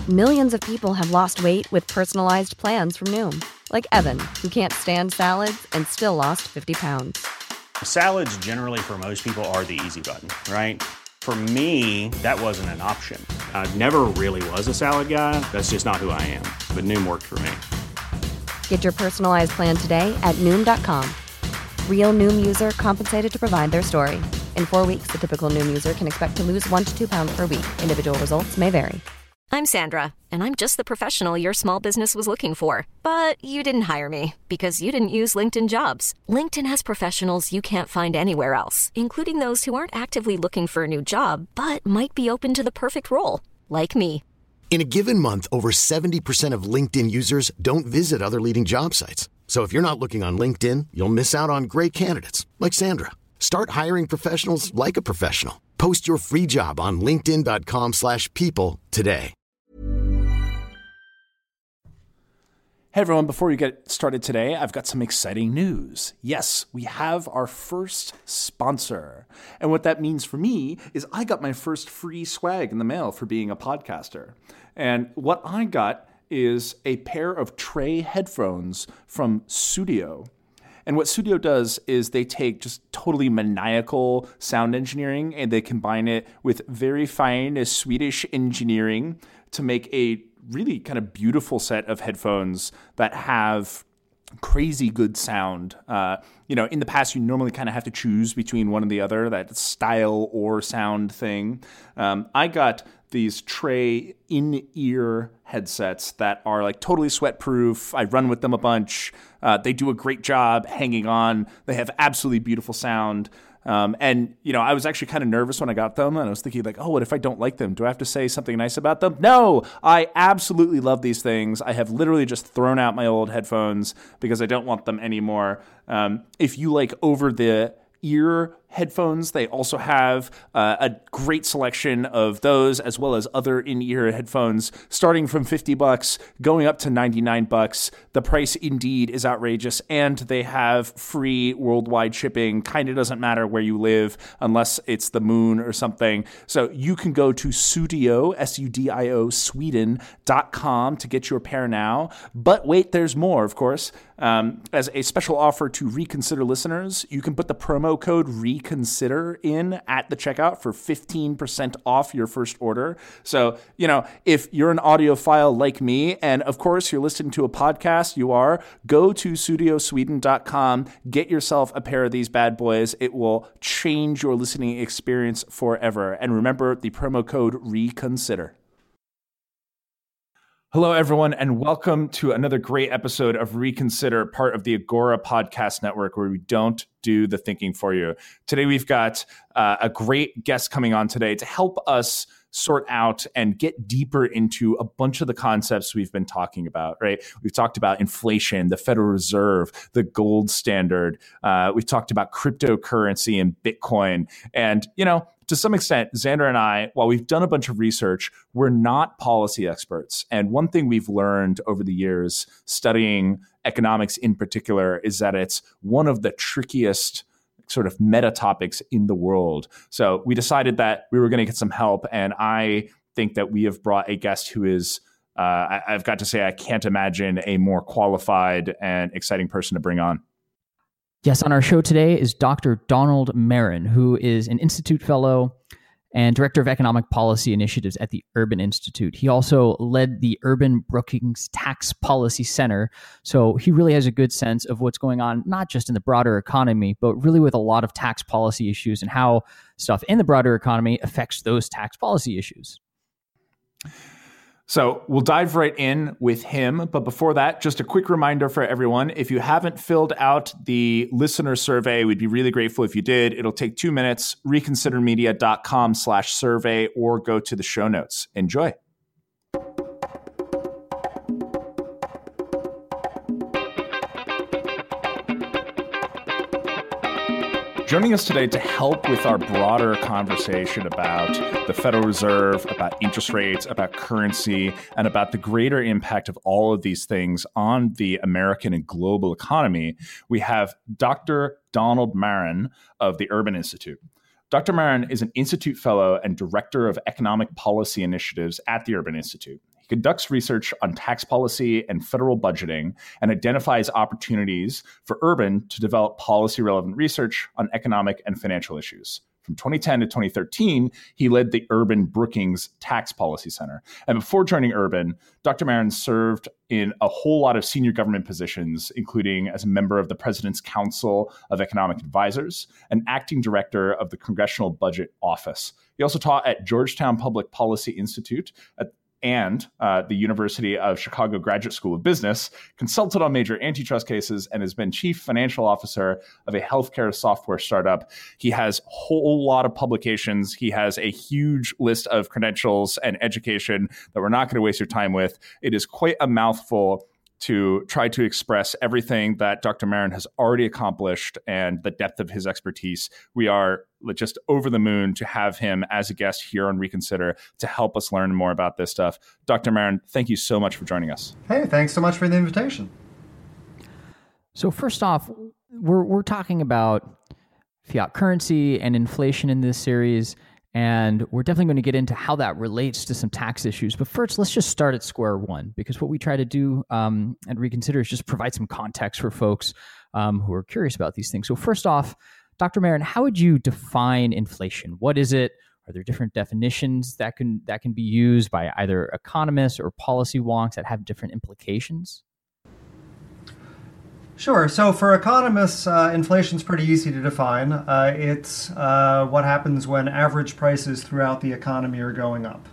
Millions of people have lost weight with personalized plans from Noom. Like Evan, who can't stand salads and still lost 50 pounds. Salads generally for most people are the easy button, right? For me, that wasn't an option. I never really was a salad guy. That's just not who I am. But Noom worked for me. Get your personalized plan today at Noom.com. Real Noom user compensated to provide their story. In 4 weeks, the typical Noom user can expect to lose 1 to 2 pounds per week. Individual results may vary. I'm Sandra, and I'm just the professional your small business was looking for. But you didn't hire me because you didn't use LinkedIn Jobs. LinkedIn has professionals you can't find anywhere else, including those who aren't actively looking for a new job, but might be open to the perfect role, like me. In a given month, over 70% of LinkedIn users don't visit other leading job sites. So if you're not looking on LinkedIn, you'll miss out on great candidates like Sandra. Start hiring professionals like a professional. Post your free job on linkedin.com/people today. Hey everyone, before we get started today, I've got some exciting news. Yes, we have our first sponsor. And what that means for me is I got my first free swag in the mail for being a podcaster. And what I got is a pair of Tray headphones from Sudio. And what Sudio does is they take just totally maniacal sound engineering and they combine it with very fine Swedish engineering to make a really kind of beautiful set of headphones that have crazy good sound. In the past, you normally kind of have to choose between one or the other, that style or sound thing. I got these Tray in-ear headsets that are like totally sweat-proof. I run with them a bunch. They do a great job hanging on. They have absolutely beautiful sound. I was actually kind of nervous when I got them, and I was thinking like, oh, what if I don't like them? Do I have to say something nice about them? No, I absolutely love these things. I have literally just thrown out my old headphones because I don't want them anymore. If you like over-the-ear headphones, they also have a great selection of those as well as other in-ear headphones starting from $50 going up to $99. The price indeed is outrageous, and they have free worldwide shipping. Kind of doesn't matter where you live unless it's the moon or something. So you can go to Sudio, S-U-D-I-O, Sweden.com to get your pair now. But wait, there's more, of course. As a special offer to Reconsider listeners, you can put the promo code Reconsider in at the checkout for 15% off your first order. So, if you're an audiophile like me, and of course you're listening to a podcast, go to studiosweden.com, get yourself a pair of these bad boys. It will change your listening experience forever. And remember the promo code Reconsider. Hello, everyone, and welcome to another great episode of Reconsider, part of the Agora Podcast Network, where we don't do the thinking for you. Today, we've got a great guest coming on today to help us sort out and get deeper into a bunch of the concepts we've been talking about, right? We've talked about inflation, the Federal Reserve, the gold standard. We've talked about cryptocurrency and Bitcoin. And, to some extent, Xander and I, while we've done a bunch of research, we're not policy experts. And one thing we've learned over the years studying economics in particular is that it's one of the trickiest sort of meta topics in the world. So we decided that we were going to get some help. And I think that we have brought a guest who is, I've got to say, I can't imagine a more qualified and exciting person to bring on. Yes, on our show today is Dr. Donald Marin, who is an Institute Fellow and Director of Economic Policy Initiatives at the Urban Institute. He also led the Urban Brookings Tax Policy Center, so he really has a good sense of what's going on, not just in the broader economy, but really with a lot of tax policy issues and how stuff in the broader economy affects those tax policy issues. So we'll dive right in with him. But before that, just a quick reminder for everyone. If you haven't filled out the listener survey, we'd be really grateful if you did. It'll take 2 minutes, reconsidermedia.com/survey, or go to the show notes. Enjoy. Joining us today to help with our broader conversation about the Federal Reserve, about interest rates, about currency, and about the greater impact of all of these things on the American and global economy, we have Dr. Donald Marin of the Urban Institute. Dr. Marin is an Institute Fellow and Director of Economic Policy Initiatives at the Urban Institute. He conducts research on tax policy and federal budgeting and identifies opportunities for Urban to develop policy-relevant research on economic and financial issues. From 2010 to 2013, he led the Urban Brookings Tax Policy Center. And before joining Urban, Dr. Marin served in a whole lot of senior government positions, including as a member of the President's Council of Economic Advisors and acting director of the Congressional Budget Office. He also taught at Georgetown Public Policy Institute and the University of Chicago Graduate School of Business, consulted on major antitrust cases, and has been chief financial officer of a healthcare software startup. He has a whole lot of publications. He has a huge list of credentials and education that we're not going to waste your time with. It is quite a mouthful to try to express everything that Dr. Marin has already accomplished and the depth of his expertise. We are just over the moon to have him as a guest here on Reconsider to help us learn more about this stuff. Dr. Marin, thank you so much for joining us. Hey, thanks so much for the invitation. So first off, we're talking about fiat currency and inflation in this series, and we're definitely going to get into how that relates to some tax issues. But first, let's just start at square one, because what we try to do at Reconsider is just provide some context for folks who are curious about these things. So first off, Dr. Marin, how would you define inflation? What is it? Are there different definitions that can be used by either economists or policy wonks that have different implications? Sure. So for economists, inflation is pretty easy to define. It's what happens when average prices throughout the economy are going up.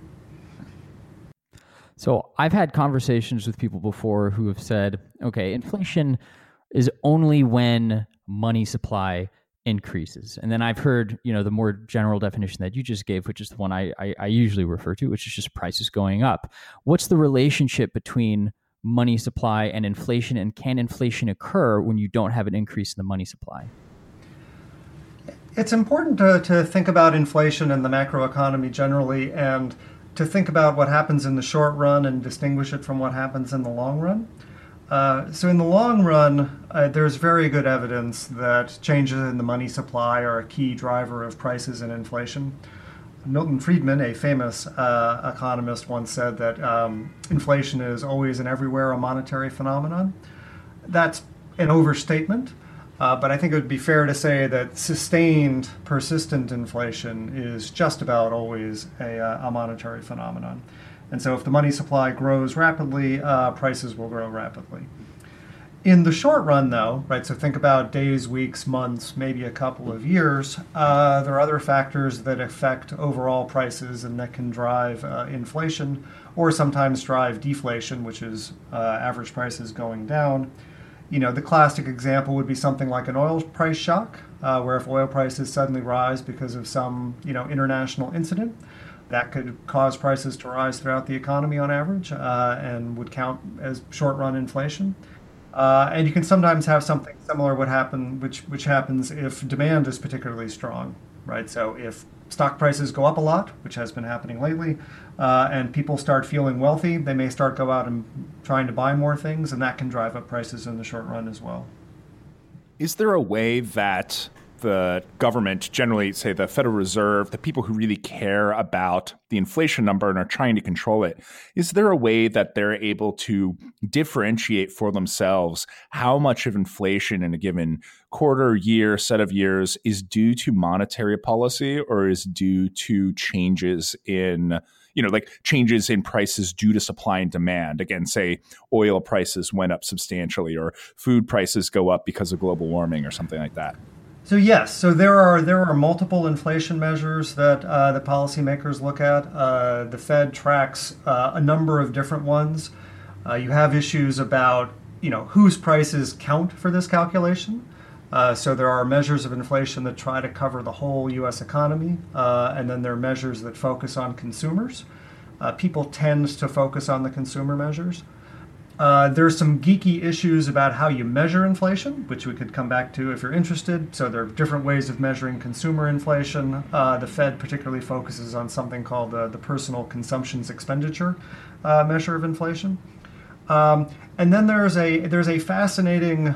So I've had conversations with people before who have said, okay, inflation is only when money supply increases. And then I've heard, the more general definition that you just gave, which is the one I usually refer to, which is just prices going up. What's the relationship between money supply and inflation, and can inflation occur when you don't have an increase in the money supply? It's important to think about inflation and the macroeconomy generally, and to think about what happens in the short run and distinguish it from what happens in the long run. So in the long run, there's very good evidence that changes in the money supply are a key driver of prices and inflation. Milton Friedman, a famous economist, once said that inflation is always and everywhere a monetary phenomenon. That's an overstatement, but I think it would be fair to say that sustained, persistent inflation is just about always a monetary phenomenon. And so if the money supply grows rapidly, prices will grow rapidly. In the short run, though, right, so think about days, weeks, months, maybe a couple of years, there are other factors that affect overall prices and that can drive inflation, or sometimes drive deflation, which is average prices going down. The classic example would be something like an oil price shock, where if oil prices suddenly rise because of some, international incident, that could cause prices to rise throughout the economy on average and would count as short-run inflation. And you can sometimes have something similar which happens if demand is particularly strong, right? So if stock prices go up a lot, which has been happening lately, and people start feeling wealthy, they may start go out and trying to buy more things, and that can drive up prices in the short run as well. Is there a way that the government, generally, say the Federal Reserve, the people who really care about the inflation number and are trying to control it, is there a way that they're able to differentiate for themselves how much of inflation in a given quarter, year, set of years is due to monetary policy or is due to changes in changes in prices due to supply and demand? Again, say oil prices went up substantially or food prices go up because of global warming or something like that. So yes, so there are multiple inflation measures that the policymakers look at. The Fed tracks a number of different ones. You have issues about whose prices count for this calculation. So there are measures of inflation that try to cover the whole U.S. economy, and then there are measures that focus on consumers. People tend to focus on the consumer measures. There's some geeky issues about how you measure inflation, which we could come back to if you're interested. So there are different ways of measuring consumer inflation. The Fed particularly focuses on something called the personal consumption's expenditure measure of inflation. And then there's a fascinating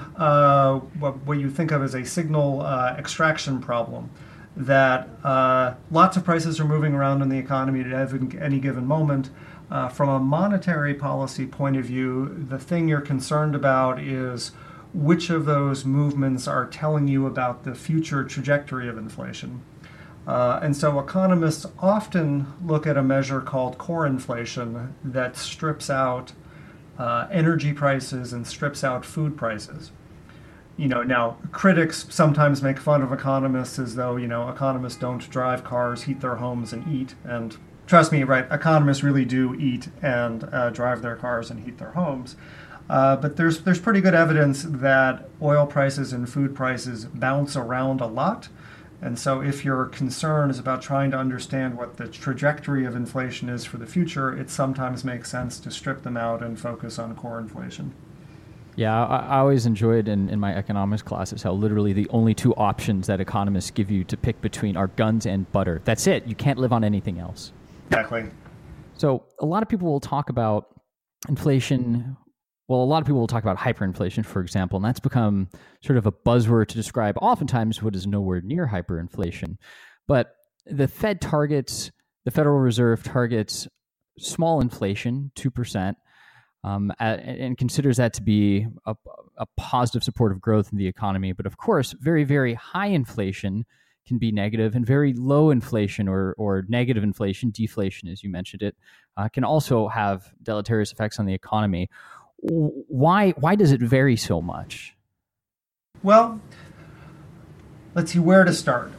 what you think of as a signal extraction problem, that lots of prices are moving around in the economy at any given moment. From a monetary policy point of view, the thing you're concerned about is which of those movements are telling you about the future trajectory of inflation. And so economists often look at a measure called core inflation that strips out energy prices and strips out food prices. Now critics sometimes make fun of economists as though, economists don't drive cars, heat their homes, and eat. And trust me, right, economists really do eat and drive their cars and heat their homes. But there's pretty good evidence that oil prices and food prices bounce around a lot. And so if your concern is about trying to understand what the trajectory of inflation is for the future, it sometimes makes sense to strip them out and focus on core inflation. Yeah, I always enjoyed in my economics classes how literally the only two options that economists give you to pick between are guns and butter. That's it. You can't live on anything else. Exactly. So a lot of people will talk about inflation. Well, a lot of people will talk about hyperinflation, for example, and that's become sort of a buzzword to describe oftentimes what is nowhere near hyperinflation. But the Federal Reserve targets small inflation, 2%, and considers that to be a positive supportive growth in the economy. But of course, very, very high inflation can be negative, and very low inflation or negative inflation, deflation, as you mentioned it, can also have deleterious effects on the economy. Why does it vary so much? Well, let's see where to start.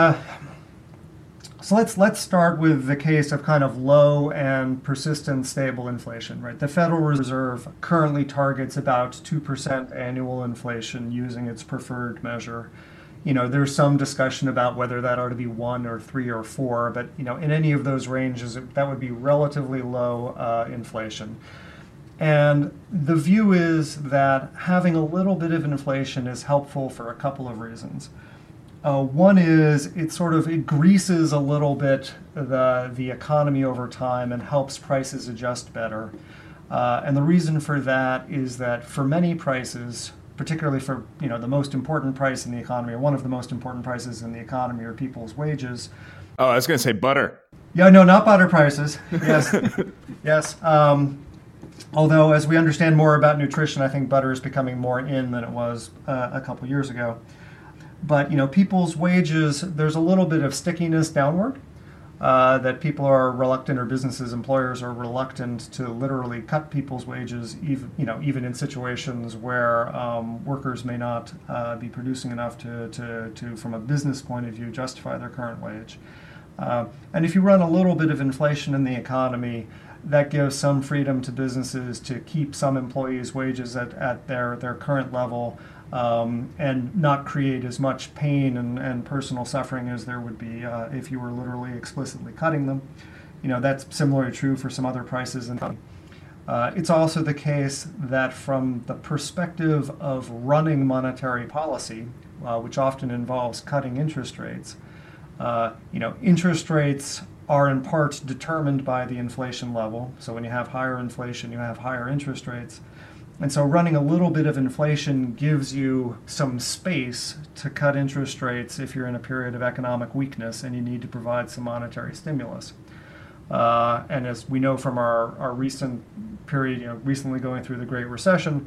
So let's start with the case of kind of low and persistent stable inflation, right? The Federal Reserve currently targets about 2% annual inflation using its preferred measure. There's some discussion about whether that ought to be 1 or 3 or 4, but in any of those ranges, that would be relatively low inflation. And the view is that having a little bit of inflation is helpful for a couple of reasons. One is it greases a little bit the economy over time and helps prices adjust better. And the reason for that is that for many prices, particularly for the most important price in the economy, or one of the most important prices in the economy, are people's wages. Oh, I was going to say butter. Yeah, no, not butter prices. Yes, yes. Although, as we understand more about nutrition, I think butter is becoming more in than it was a couple years ago. But people's wages, there's a little bit of stickiness downward that people are reluctant, or businesses, employers are reluctant to literally cut people's wages, even in situations where workers may not be producing enough to, from a business point of view, justify their current wage. And if you run a little bit of inflation in the economy, that gives some freedom to businesses to keep some employees' wages at their current level, and not create as much pain and personal suffering as there would be if you were literally explicitly cutting them. That's similarly true for some other prices. And it's also the case that from the perspective of running monetary policy, which often involves cutting interest rates, interest rates are in part determined by the inflation level. So when you have higher inflation, you have higher interest rates. And so running a little bit of inflation gives you some space to cut interest rates if you're in a period of economic weakness and you need to provide some monetary stimulus. And as we know from our recent period, recently going through the Great Recession,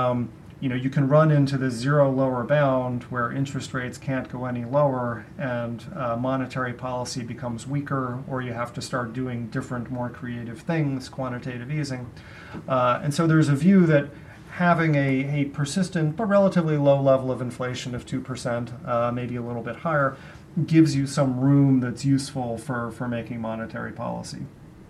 you can run into the zero lower bound where interest rates can't go any lower and monetary policy becomes weaker, or you have to start doing different, more creative things, quantitative easing. And so there's a view that having a persistent but relatively low level of inflation of 2%, maybe a little bit higher, gives you some room that's useful for making monetary policy.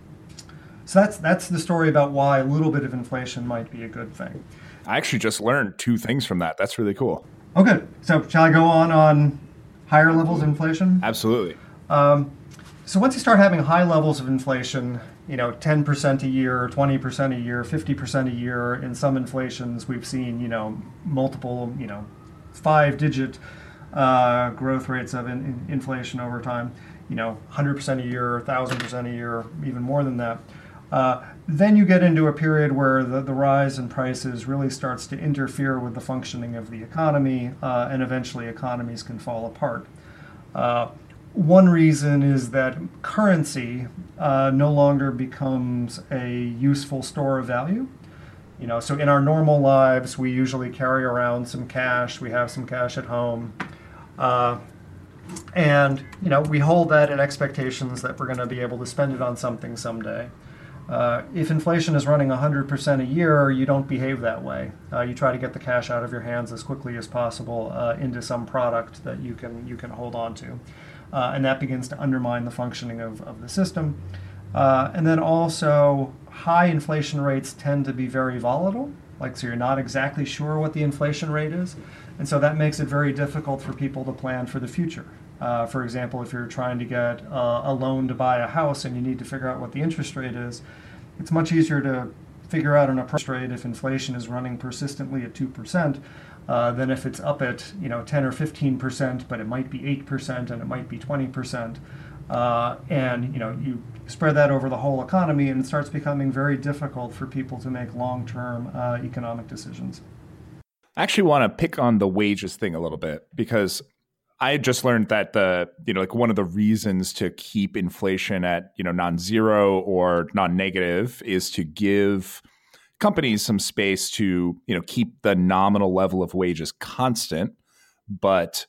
So that's the story about why a little bit of inflation might be a good thing. I actually just learned 2 things from that. That's really cool. Okay, so shall I go on higher levels of inflation? Absolutely. So once you start having high levels of inflation, 10% a year, 20% a year, 50% a year, in some inflations we've seen, multiple, 5-digit growth rates of inflation over time, 100% a year, 1,000% a year, even more than that. Then you get into a period where the rise in prices really starts to interfere with the functioning of the economy, and eventually economies can fall apart. One reason is that currency no longer becomes a useful store of value. So in our normal lives, we usually carry around some cash. We have some cash at home. And we hold that in expectations that we're going to be able to spend it on something someday. If inflation is running 100% a year, you don't behave that way. You try to get the cash out of your hands as quickly as possible into some product that you can hold on to. And that begins to undermine the functioning of the system. And then also, high inflation rates tend to be very volatile. So you're not exactly sure what the inflation rate is. And so that makes it very difficult for people to plan for the future. For example, if you're trying to get a loan to buy a house and you need to figure out what the interest rate is, it's much easier to figure out an approach rate if inflation is running persistently at 2% than if it's up at 10 or 15%, but it might be 8% and it might be 20%. And you spread that over the whole economy, and it starts becoming very difficult for people to make long-term economic decisions. I actually want to pick on the wages thing a little bit, because I just learned that one of the reasons to keep inflation at non-zero or non-negative is to give companies some space to keep the nominal level of wages constant, but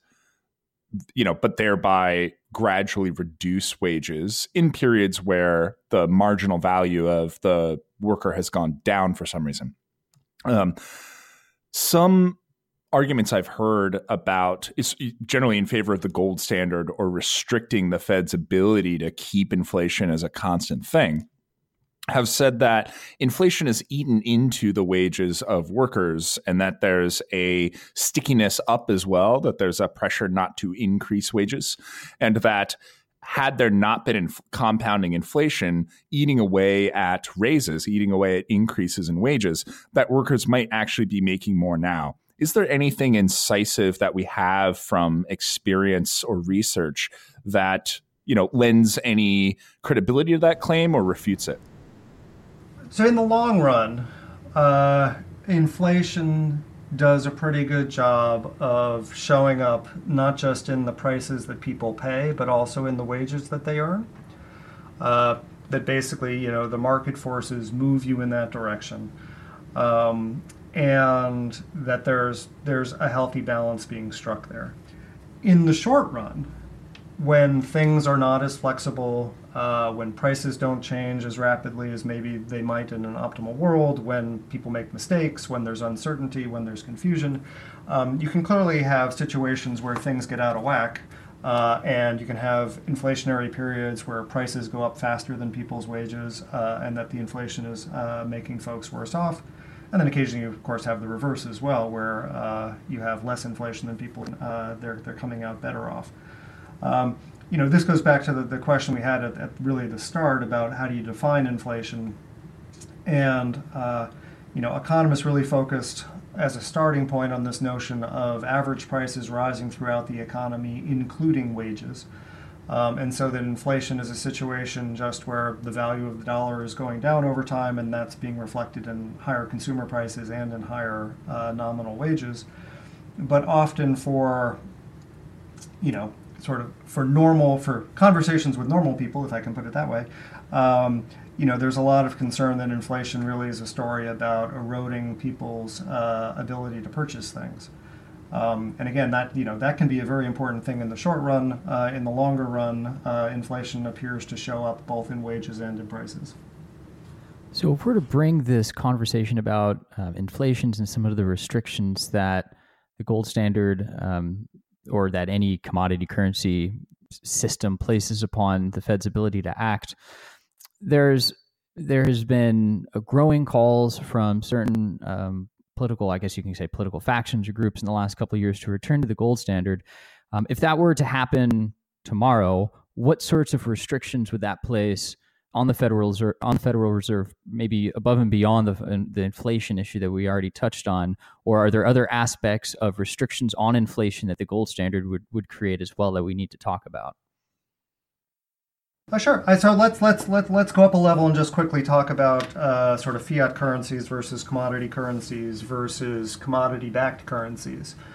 thereby gradually reduce wages in periods where the marginal value of the worker has gone down for some reason. Some arguments I've heard about is generally in favor of the gold standard or restricting the Fed's ability to keep inflation as a constant thing, have said that inflation is eaten into the wages of workers and that there's a stickiness up as well, that there's a pressure not to increase wages, and that had there not been compounding inflation eating away at raises, eating away at increases in wages, that workers might actually be making more now. Is there anything incisive that we have from experience or research that lends any credibility to that claim or refutes it? So in the long run, inflation does a pretty good job of showing up not just in the prices that people pay, but also in the wages that they earn. That basically, the market forces move you in that direction. And that there's a healthy balance being struck there. In the short run, when things are not as flexible, when prices don't change as rapidly as maybe they might in an optimal world, when people make mistakes, when there's uncertainty, when there's confusion, you can clearly have situations where things get out of whack, and you can have inflationary periods where prices go up faster than people's wages, and that the inflation is making folks worse off. And then occasionally, you, of course, have the reverse as well, where you have less inflation than people, they're coming out better off. This goes back to the question we had at really the start about how do you define inflation. And, economists really focused as a starting point on this notion of average prices rising throughout the economy, including wages. And so that inflation is a situation just where the value of the dollar is going down over time, and that's being reflected in higher consumer prices and in higher nominal wages. But often for conversations with normal people, if I can put it that way, there's a lot of concern that inflation really is a story about eroding people's ability to purchase things. And again, that can be a very important thing in the short run. In the longer run, inflation appears to show up both in wages and in prices. So if we're to bring this conversation about inflations and some of the restrictions that the gold standard or that any commodity currency system places upon the Fed's ability to act, there has been a growing calls from certain political, I guess you can say political factions or groups in the last couple of years to return to the gold standard. If that were to happen tomorrow, what sorts of restrictions would that place on the Federal Reserve, maybe above and beyond the inflation issue that we already touched on? Or are there other aspects of restrictions on inflation that the gold standard would create as well that we need to talk about? Sure. So let's go up a level and just quickly talk about sort of fiat currencies versus commodity currencies versus commodity-backed currencies.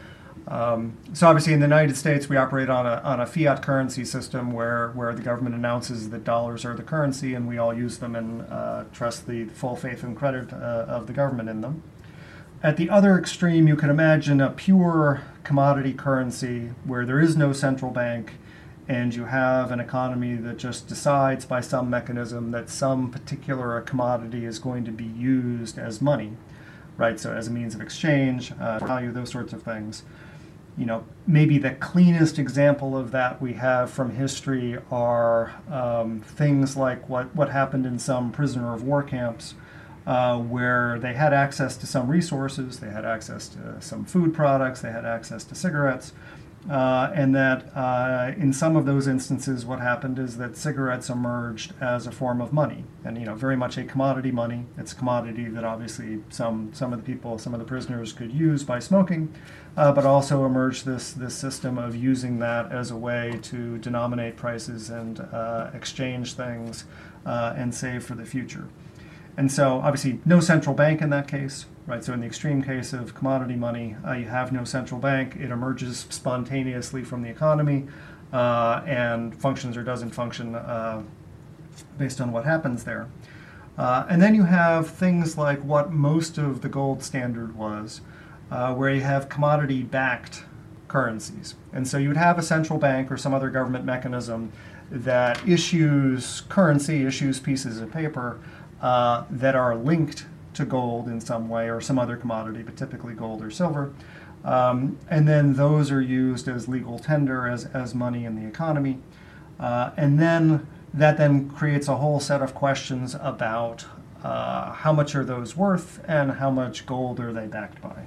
So obviously in the United States, we operate on a fiat currency system where the government announces that dollars are the currency, and we all use them and trust the full faith and credit of the government in them. At the other extreme, you can imagine a pure commodity currency where there is no central bank, and you have an economy that just decides by some mechanism that some particular commodity is going to be used as money, right? So as a means of exchange, value, those sorts of things. Maybe the cleanest example of that we have from history are things like what happened in some prisoner of war camps, where they had access to some resources, they had access to some food products, they had access to cigarettes, and that in some of those instances what happened is that cigarettes emerged as a form of money, and very much a commodity money. It's a commodity that obviously some of the prisoners could use by smoking, but also emerged this system of using that as a way to denominate prices and exchange things and save for the future. And so obviously no central bank in that case, right? So in the extreme case of commodity money, you have no central bank. It emerges spontaneously from the economy and functions or doesn't function based on what happens there. And then you have things like what most of the gold standard was, where you have commodity-backed currencies. And so you would have a central bank or some other government mechanism that issues currency, issues pieces of paper that are linked to gold in some way or some other commodity, but typically gold or silver. And then those are used as legal tender, as money in the economy. And then that then creates a whole set of questions about how much are those worth and how much gold are they backed by.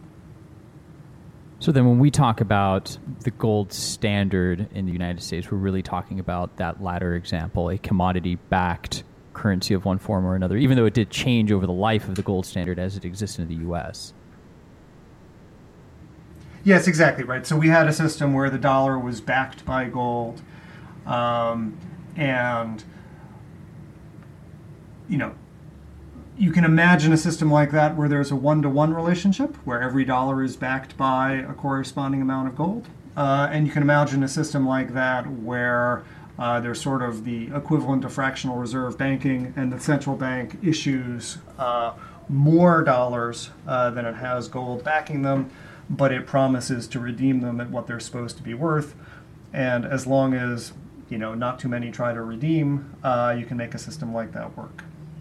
So then when we talk about the gold standard in the United States, we're really talking about that latter example, a commodity-backed currency of one form or another, even though it did change over the life of the gold standard as it existed in the U.S. Yes, exactly right. So we had a system where the dollar was backed by gold, and you can imagine a system like that where there's a one-to-one relationship where every dollar is backed by a corresponding amount of gold. And you can imagine a system like that where there's sort of the equivalent of fractional reserve banking, and the central bank issues more dollars than it has gold backing them, but it promises to redeem them at what they're supposed to be worth. And as long as not too many try to redeem, you can make a system like that work.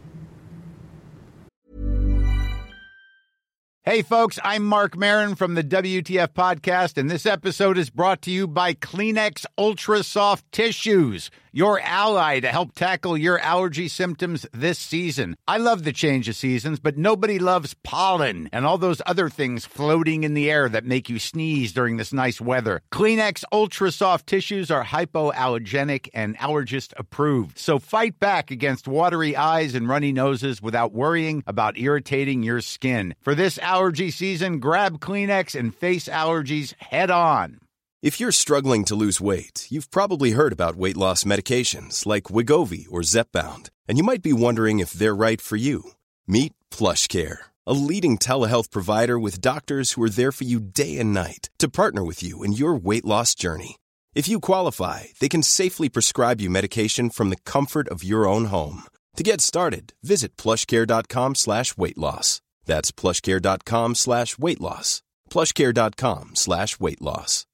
Hey, folks, I'm Mark Maron from the WTF Podcast, and this episode is brought to you by Kleenex Ultra Soft Tissues, your ally to help tackle your allergy symptoms this season. I love the change of seasons, but nobody loves pollen and all those other things floating in the air that make you sneeze during this nice weather. Kleenex Ultra Soft Tissues are hypoallergenic and allergist approved, so fight back against watery eyes and runny noses without worrying about irritating your skin. For this allergy season, grab Kleenex and face allergies head on. If you're struggling to lose weight, you've probably heard about weight loss medications like Wegovy or Zepbound, and you might be wondering if they're right for you. Meet PlushCare, a leading telehealth provider with doctors who are there for you day and night to partner with you in your weight loss journey. If you qualify, they can safely prescribe you medication from the comfort of your own home. To get started, visit plushcare.com/weightloss. That's plushcare.com/weightloss. plushcare.com/weightloss.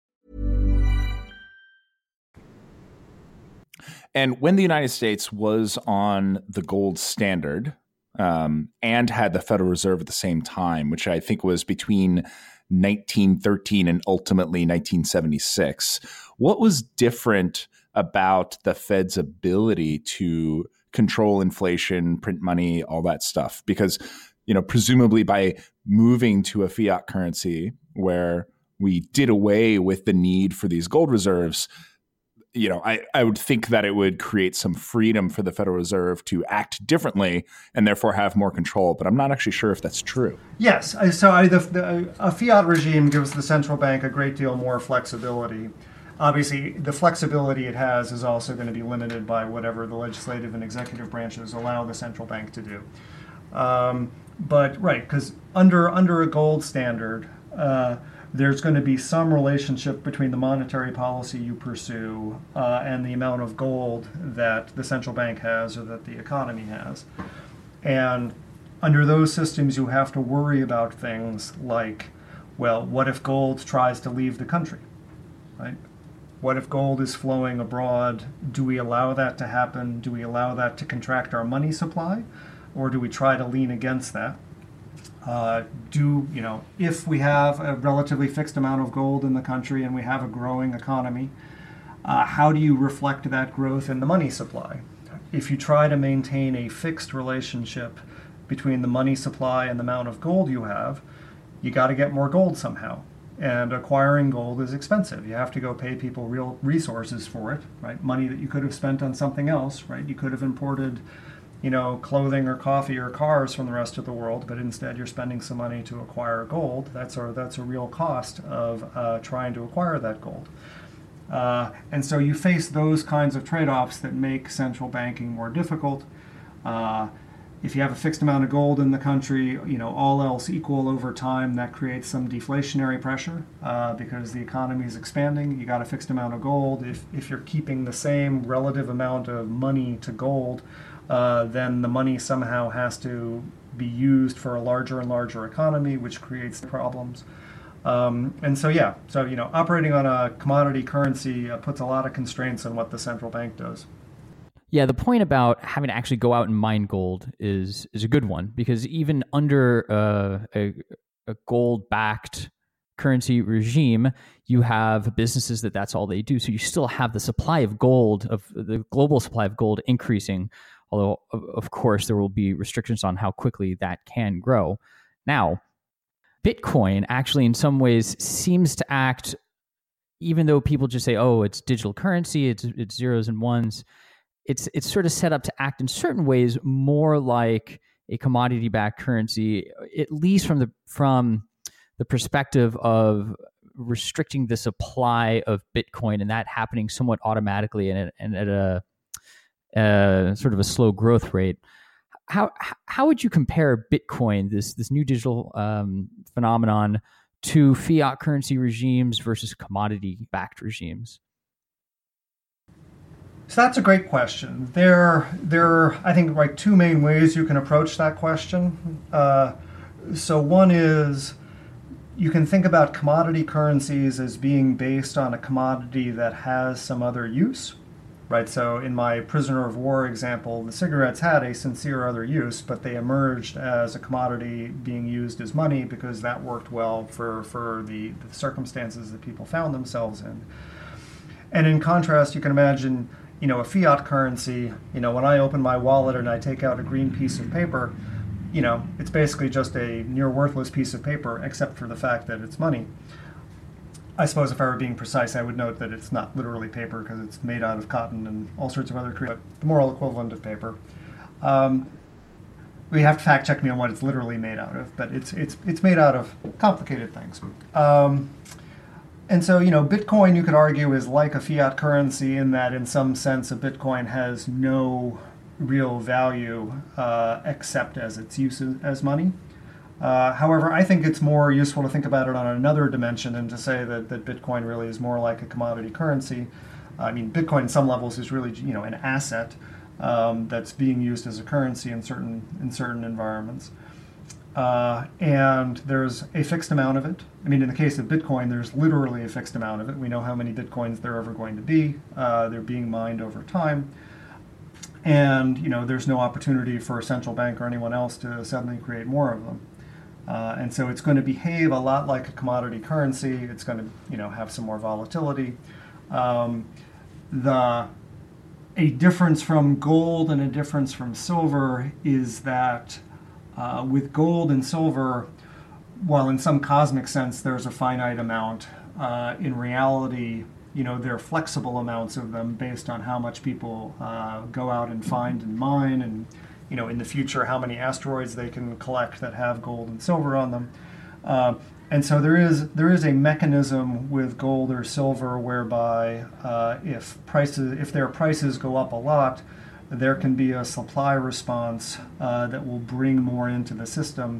And when the United States was on the gold standard and had the Federal Reserve at the same time, which I think was between 1913 and ultimately 1976, what was different about the Fed's ability to control inflation, print money, all that stuff? Because, presumably by moving to a fiat currency where we did away with the need for these gold reserves, I would think that it would create some freedom for the Federal Reserve to act differently and therefore have more control. But I'm not actually sure if that's true. Yes. So a fiat regime gives the central bank a great deal more flexibility. Obviously, the flexibility it has is also going to be limited by whatever the legislative and executive branches allow the central bank to do. But right, because under a gold standard, there's going to be some relationship between the monetary policy you pursue and the amount of gold that the central bank has or that the economy has. And under those systems, you have to worry about things like, well, what if gold tries to leave the country, right? What if gold is flowing abroad? Do we allow that to happen? Do we allow that to contract our money supply? Or do we try to lean against that? If we have a relatively fixed amount of gold in the country and we have a growing economy, how do you reflect that growth in the money supply? If you try to maintain a fixed relationship between the money supply and the amount of gold you have, you got to get more gold somehow. And acquiring gold is expensive. You have to go pay people real resources for it, right? Money that you could have spent on something else, right? You could have imported, clothing or coffee or cars from the rest of the world, but instead you're spending some money to acquire gold. That's a real cost of trying to acquire that gold. And so you face those kinds of trade-offs that make central banking more difficult. If you have a fixed amount of gold in the country, all else equal over time, that creates some deflationary pressure because the economy is expanding. You got a fixed amount of gold. If you're keeping the same relative amount of money to gold, then the money somehow has to be used for a larger and larger economy, which creates problems. Operating on a commodity currency puts a lot of constraints on what the central bank does. Yeah, the point about having to actually go out and mine gold is a good one, because even under a gold-backed currency regime, you have businesses that's all they do. So you still have the supply of gold, of the global supply of gold increasing, although, of course, there will be restrictions on how quickly that can grow. Now, Bitcoin actually in some ways seems to act, even though people just say, oh, it's digital currency, it's zeros and ones, it's sort of set up to act in certain ways more like a commodity-backed currency, at least from the perspective of restricting the supply of Bitcoin, and that happening somewhat automatically and at a sort of a slow growth rate. How would you compare Bitcoin, this new digital phenomenon, to fiat currency regimes versus commodity-backed regimes? So that's a great question. There are, I think, two main ways you can approach that question. So one is you can think about commodity currencies as being based on a commodity that has some other use, right? So in my prisoner of war example, the cigarettes had a sincere other use, but they emerged as a commodity being used as money because that worked well for the circumstances that people found themselves in. And in contrast, you can imagine a fiat currency, when I open my wallet and I take out a green piece of paper, it's basically just a near worthless piece of paper, except for the fact that it's money. I suppose if I were being precise, I would note that it's not literally paper because it's made out of cotton and all sorts of other the moral equivalent of paper. We have to fact check me on what it's literally made out of, but it's made out of complicated things. And so, Bitcoin, you could argue, is like a fiat currency in that, in some sense, a Bitcoin has no real value except as its use as money. However, I think it's more useful to think about it on another dimension and to say that Bitcoin really is more like a commodity currency. I mean, Bitcoin, in some levels, is really, an asset that's being used as a currency in certain environments. And there's a fixed amount of it. I mean, in the case of Bitcoin, there's literally a fixed amount of it. We know how many Bitcoins there are ever going to be. They're being mined over time. And, there's no opportunity for a central bank or anyone else to suddenly create more of them. And so it's going to behave a lot like a commodity currency. It's going to, have some more volatility. A difference from gold and a difference from silver is that with gold and silver, while in some cosmic sense there's a finite amount, in reality, there are flexible amounts of them based on how much people go out and find and mine, and in the future how many asteroids they can collect that have gold and silver on them. And so there is a mechanism with gold or silver whereby if their prices go up a lot, there can be a supply response that will bring more into the system.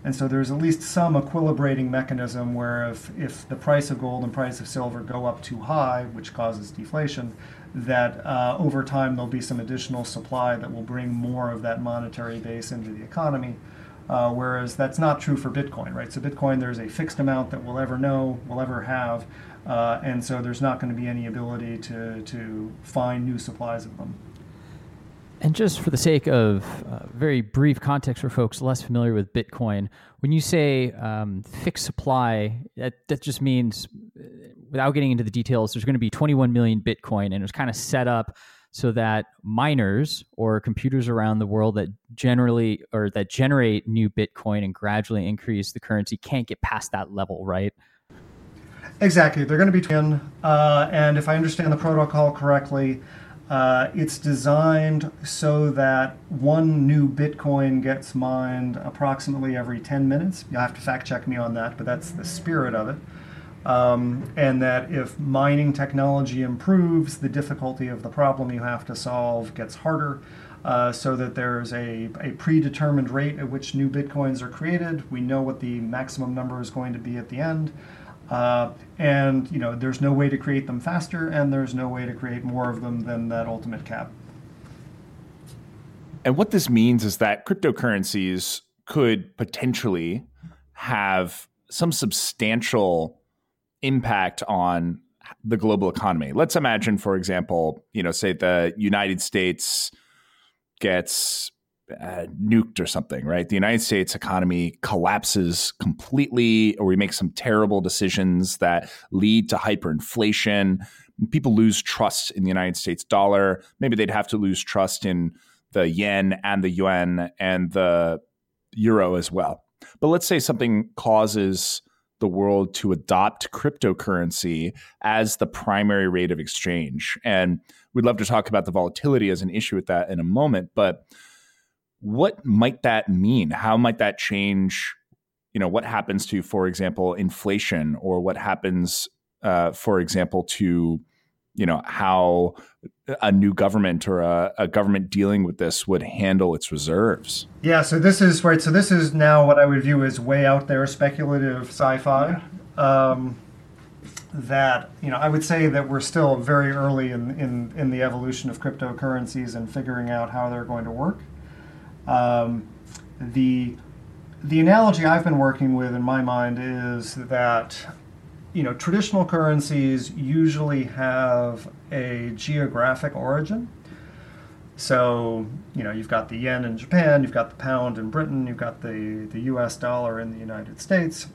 And so there's at least some equilibrating mechanism where if the price of gold and price of silver go up too high, which causes deflation, that over time there'll be some additional supply that will bring more of that monetary base into the economy. Whereas that's not true for Bitcoin, right? So Bitcoin, there's a fixed amount that we'll ever have. And so there's not going to be any ability to find new supplies of them. And just for the sake of very brief context for folks less familiar with Bitcoin, when you say fixed supply, that just means, without getting into the details, there's going to be 21 million Bitcoin, and it was kind of set up so that miners or computers around the world that generate new Bitcoin and gradually increase the currency can't get past that level, right? Exactly. They're going to be twin. And if I understand the protocol correctly, it's designed so that one new Bitcoin gets mined approximately every 10 minutes. You'll have to fact check me on that, but that's the spirit of it. And that if mining technology improves, the difficulty of the problem you have to solve gets harder, so that there's a predetermined rate at which new Bitcoins are created. We know what the maximum number is going to be at the end. And there's no way to create them faster, and there's no way to create more of them than that ultimate cap. And what this means is that cryptocurrencies could potentially have some substantial impact on the global economy. Let's imagine, for example, say the United States gets nuked or something, right? The United States economy collapses completely, or we make some terrible decisions that lead to hyperinflation. People lose trust in the United States dollar. Maybe they'd have to lose trust in the yen and the yuan and the euro as well. But let's say something causes the world to adopt cryptocurrency as the primary rate of exchange. And we'd love to talk about the volatility as an issue with that in a moment, but what might that mean? How might that change, what happens to, for example, inflation, or what happens, for example, to, how a new government or a government dealing with this would handle its reserves? Yeah, so this is right. So this is now what I would view as way out there speculative sci-fi. That, I would say that we're still very early in the evolution of cryptocurrencies and figuring out how they're going to work. The analogy I've been working with in my mind is that, traditional currencies usually have a geographic origin. So, you've got the yen in Japan, you've got the pound in Britain, you've got the US dollar in the United States.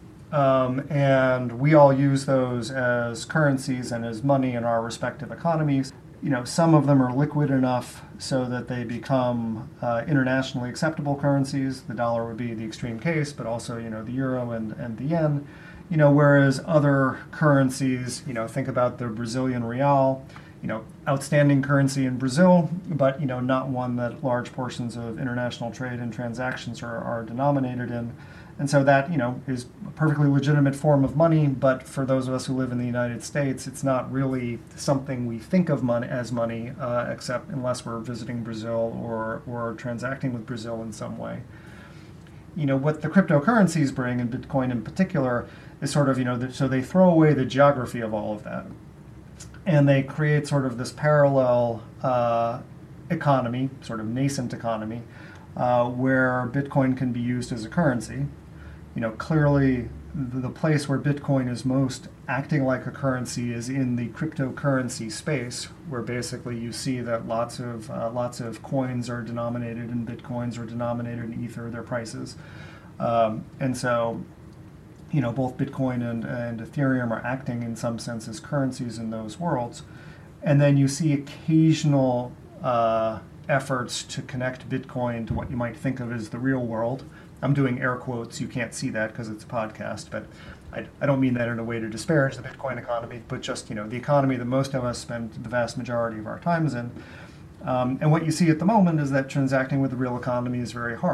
And we all use those as currencies and as money in our respective economies. Some of them are liquid enough so that they become internationally acceptable currencies. The dollar would be the extreme case, but also, the euro and the yen. Whereas other currencies, think about the Brazilian real, outstanding currency in Brazil, but, not one that large portions of international trade and transactions are denominated in. And so that, is a perfectly legitimate form of money, but for those of us who live in the United States, it's not really something we think of as money, except unless we're visiting Brazil or transacting with Brazil in some way. What the cryptocurrencies bring, and Bitcoin in particular, is sort of, so they throw away the geography of all of that. And they create sort of this parallel economy, sort of nascent economy, where Bitcoin can be used as a currency. Clearly the place where Bitcoin is most acting like a currency is in the cryptocurrency space, where basically you see that lots of coins are denominated in Bitcoins or denominated in Ether, their prices. And so, both Bitcoin and Ethereum are acting in some sense as currencies in those worlds. And then you see occasional efforts to connect Bitcoin to what you might think of as the real world. I'm doing air quotes. You can't see that because it's a podcast, but I don't mean that in a way to disparage the Bitcoin economy, but just, the economy that most of us spend the vast majority of our times in. And what you see at the moment is that transacting with the real economy is very hard.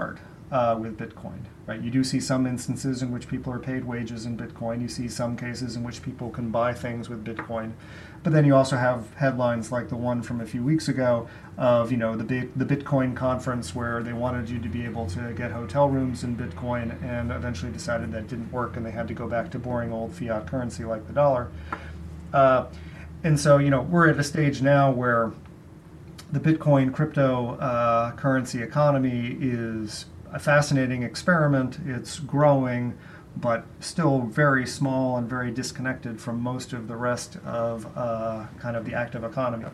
with Bitcoin, right? You do see some instances in which people are paid wages in Bitcoin. You see some cases in which people can buy things with Bitcoin. But then you also have headlines like the one from a few weeks ago of, the Bitcoin conference where they wanted you to be able to get hotel rooms in Bitcoin and eventually decided that didn't work and they had to go back to boring old fiat currency like the dollar. And so, we're at a stage now where the Bitcoin cryptocurrency economy is a fascinating experiment. It's growing, but still very small and very disconnected from most of the rest of kind of the active economy.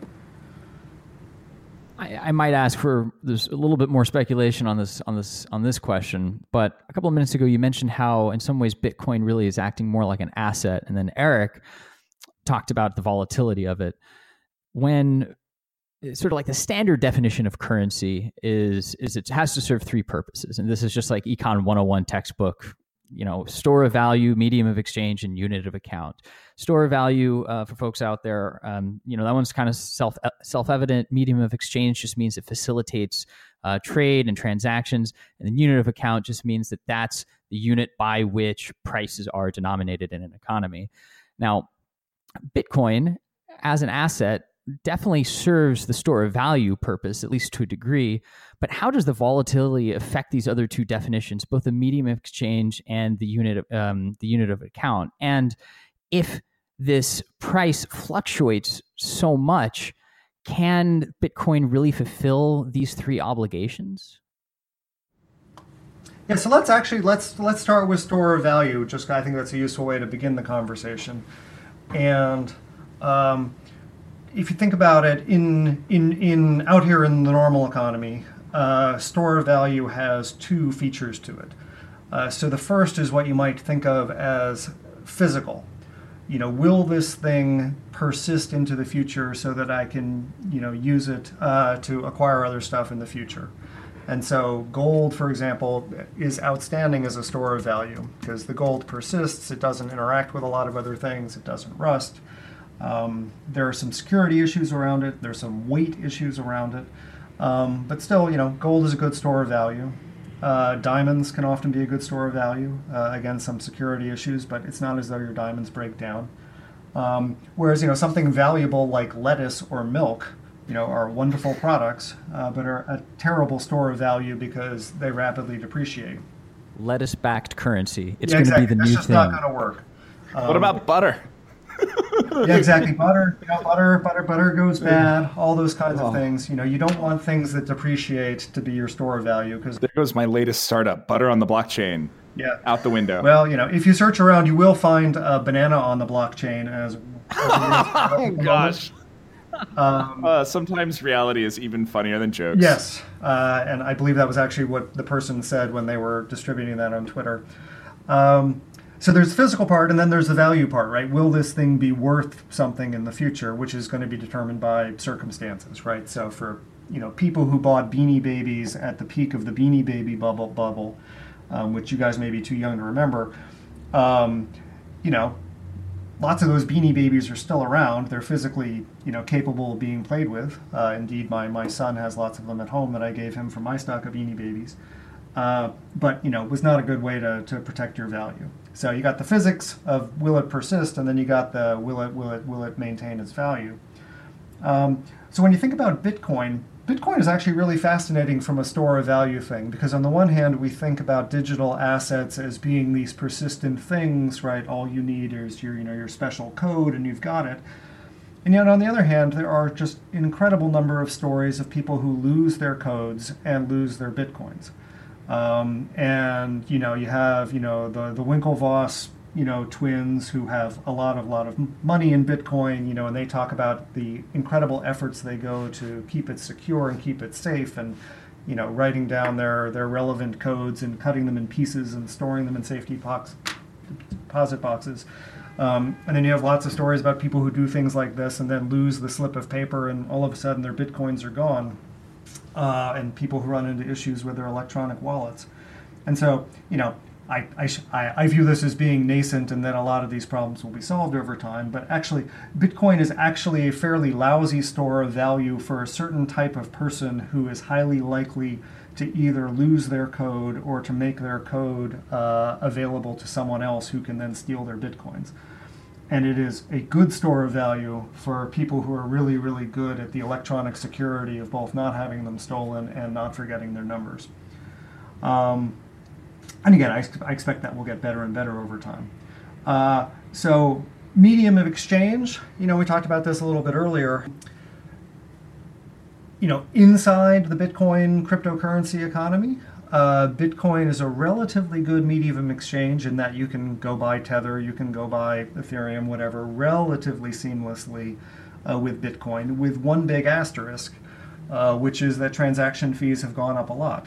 I might ask for there's a little bit more speculation on this question, but a couple of minutes ago you mentioned how in some ways Bitcoin really is acting more like an asset, and then Eric talked about the volatility of it. When sort of like the standard definition of currency is it has to serve three purposes. And this is just like Econ 101 textbook, store of value, medium of exchange, and unit of account. Store of value, for folks out there, that one's kind of self-evident. Medium of exchange just means it facilitates trade and transactions. And the unit of account just means that that's the unit by which prices are denominated in an economy. Now, Bitcoin as an asset definitely serves the store of value purpose, at least to a degree. But how does the volatility affect these other two definitions, both the medium of exchange and the unit of account? And if this price fluctuates so much, can Bitcoin really fulfill these three obligations? Yeah, so let's start with store of value. Just I think that's a useful way to begin the conversation. And if you think about it, in out here in the normal economy, store of value has two features to it. So the first is what you might think of as physical. Will this thing persist into the future so that I can, use it to acquire other stuff in the future? And so gold, for example, is outstanding as a store of value because the gold persists. It doesn't interact with a lot of other things. It doesn't rust. There are some security issues around it. There's some weight issues around it. But still, gold is a good store of value. Diamonds can often be a good store of value. Again, some security issues, but it's not as though your diamonds break down. Whereas, something valuable like lettuce or milk, are wonderful products, but are a terrible store of value because they rapidly depreciate. Lettuce-backed currency. It's going to be the new thing. It's just not going to work. What about butter? Yeah, exactly. Butter goes bad. All those kinds of things. You don't want things that depreciate to be your store of value because there goes my latest startup, butter on the blockchain. Yeah, out the window. Well, if you search around, you will find a banana on the blockchain as. Oh gosh. Sometimes reality is even funnier than jokes. Yes, and I believe that was actually what the person said when they were distributing that on Twitter. So there's the physical part, and then there's the value part, right? Will this thing be worth something in the future, which is going to be determined by circumstances, right? So for people who bought Beanie Babies at the peak of the Beanie Baby bubble, which you guys may be too young to remember, lots of those Beanie Babies are still around. They're physically, capable of being played with. Indeed, my son has lots of them at home that I gave him from my stock of Beanie Babies. But was not a good way to protect your value. So you got the physics of will it persist, and then you got the will it maintain its value. So when you think about Bitcoin is actually really fascinating from a store of value thing, because on the one hand we think about digital assets as being these persistent things, right? All you need is your special code, and you've got it. And yet on the other hand, there are just an incredible number of stories of people who lose their codes and lose their Bitcoins. And you have the Winklevoss twins who have a lot of money in Bitcoin, and they talk about the incredible efforts they go to keep it secure and keep it safe, and writing down their relevant codes and cutting them in pieces and storing them in safety deposit boxes. And then you have lots of stories about people who do things like this and then lose the slip of paper, and all of a sudden their Bitcoins are gone. And people who run into issues with their electronic wallets. And so, I view this as being nascent and that a lot of these problems will be solved over time. But actually, Bitcoin is actually a fairly lousy store of value for a certain type of person who is highly likely to either lose their code or to make their code available to someone else who can then steal their Bitcoins. And it is a good store of value for people who are really, really good at the electronic security of both not having them stolen and not forgetting their numbers. And again, I expect that will get better and better over time. So medium of exchange, we talked about this a little bit earlier. Inside the Bitcoin cryptocurrency economy, Bitcoin is a relatively good medium of exchange in that you can go buy Tether, you can go buy Ethereum, whatever, relatively seamlessly with Bitcoin, with one big asterisk, which is that transaction fees have gone up a lot.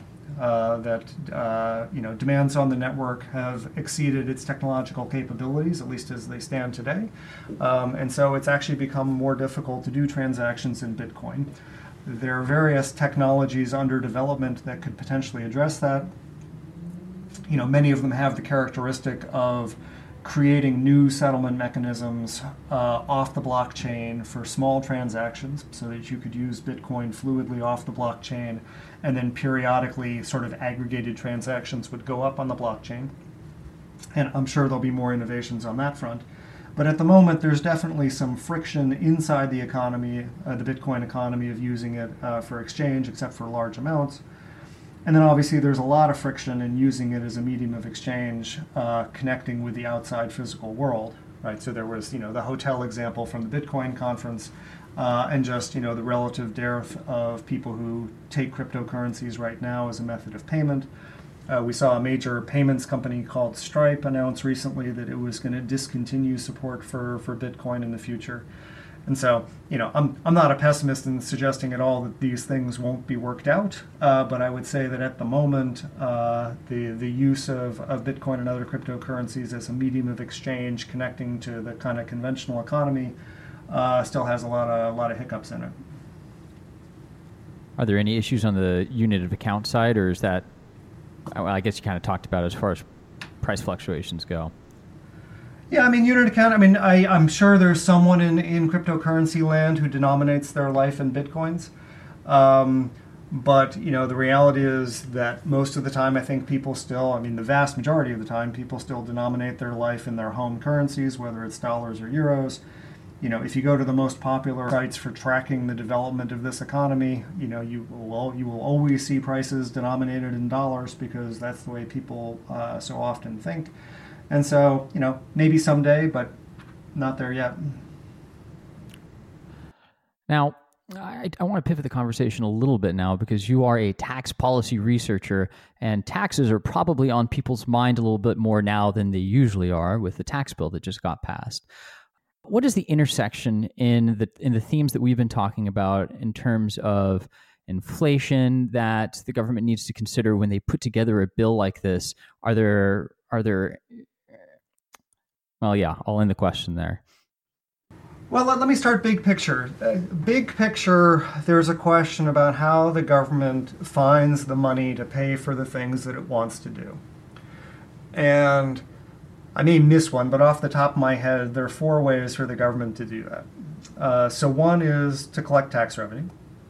Demands on the network have exceeded its technological capabilities, at least as they stand today. And so it's actually become more difficult to do transactions in Bitcoin. There are various technologies under development that could potentially address that. Many of them have the characteristic of creating new settlement mechanisms off the blockchain for small transactions so that you could use Bitcoin fluidly off the blockchain, and then periodically sort of aggregated transactions would go up on the blockchain. And I'm sure there'll be more innovations on that front. But at the moment, there's definitely some friction inside the economy, the Bitcoin economy, of using it for exchange, except for large amounts. And then obviously there's a lot of friction in using it as a medium of exchange, connecting with the outside physical world, right? So there was, the hotel example from the Bitcoin conference, and just, the relative dearth of people who take cryptocurrencies right now as a method of payment. We saw a major payments company called Stripe announce recently that it was going to discontinue support for Bitcoin in the future. And so, I'm not a pessimist in suggesting at all that these things won't be worked out, but I would say that at the moment, the use of Bitcoin and other cryptocurrencies as a medium of exchange connecting to the kind of conventional economy still has a lot of hiccups in it. Are there any issues on the unit of account side, or is that, I guess you kind of talked about as far as price fluctuations go? Yeah, unit account, I'm sure there's someone in cryptocurrency land who denominates their life in Bitcoins. But, the reality is that most of the time, I think people still, the vast majority of the time, people still denominate their life in their home currencies, whether it's dollars or euros. If you go to the most popular sites for tracking the development of this economy, you will always see prices denominated in dollars because that's the way people so often think. And so, maybe someday, but not there yet. Now, I want to pivot the conversation a little bit now because you are a tax policy researcher, and taxes are probably on people's mind a little bit more now than they usually are with the tax bill that just got passed. What is the intersection in the themes that we've been talking about in terms of inflation that the government needs to consider when they put together a bill like this? Are there well, yeah, I'll end the question there. Well, let me start big picture. Big picture, there's a question about how the government finds the money to pay for the things that it wants to do. And I may miss one, but off the top of my head, there are 4 ways for the government to do that. So one is to collect tax revenue.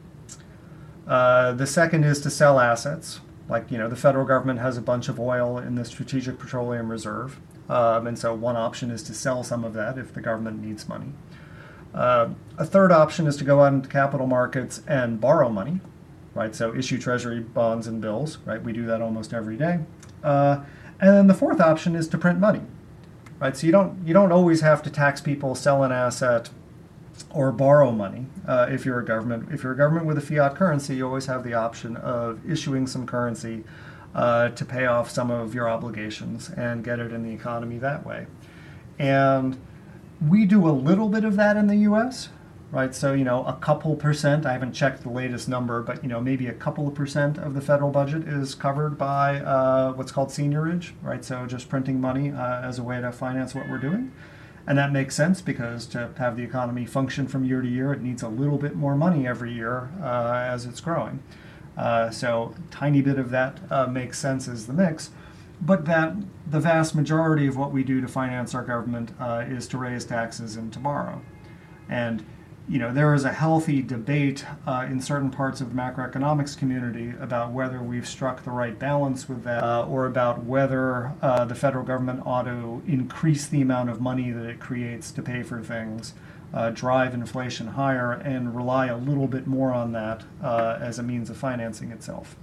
The second is to sell assets. Like, the federal government has a bunch of oil in the Strategic Petroleum Reserve. And so one option is to sell some of that if the government needs money. A third option is to go out into capital markets and borrow money, right? So issue treasury bonds and bills, right? We do that almost every day. And then the fourth option is to print money, right? So you don't always have to tax people, sell an asset, or borrow money. If you're a government with a fiat currency, you always have the option of issuing some currency to pay off some of your obligations and get it in the economy that way. And we do a little bit of that in the U.S., right? So, a couple percent, I haven't checked the latest number, but, maybe a couple of percent of the federal budget is covered by what's called seigniorage, right? So just printing money as a way to finance what we're doing. And that makes sense because to have the economy function from year to year, it needs a little bit more money every year as it's growing. So tiny bit of that makes sense as the mix. But that the vast majority of what we do to finance our government is to raise taxes and to borrow. And there is a healthy debate in certain parts of the macroeconomics community about whether we've struck the right balance with that, or about whether the federal government ought to increase the amount of money that it creates to pay for things, drive inflation higher, and rely a little bit more on that as a means of financing itself.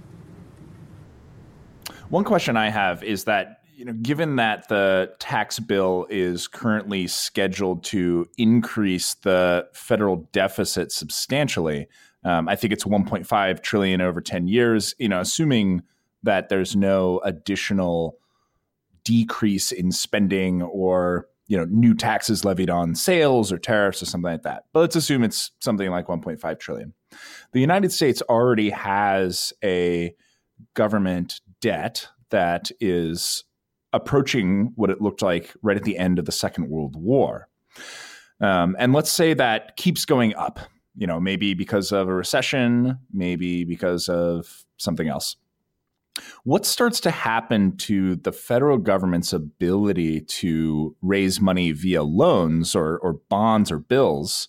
One question I have is that, given that the tax bill is currently scheduled to increase the federal deficit substantially, I think it's 1.5 trillion over 10 years, assuming that there's no additional decrease in spending or, new taxes levied on sales or tariffs or something like that. But let's assume it's something like 1.5 trillion. The United States already has a government debt that is approaching what it looked like right at the end of the Second World War. And let's say that keeps going up, maybe because of a recession, maybe because of something else. What starts to happen to the federal government's ability to raise money via loans or bonds or bills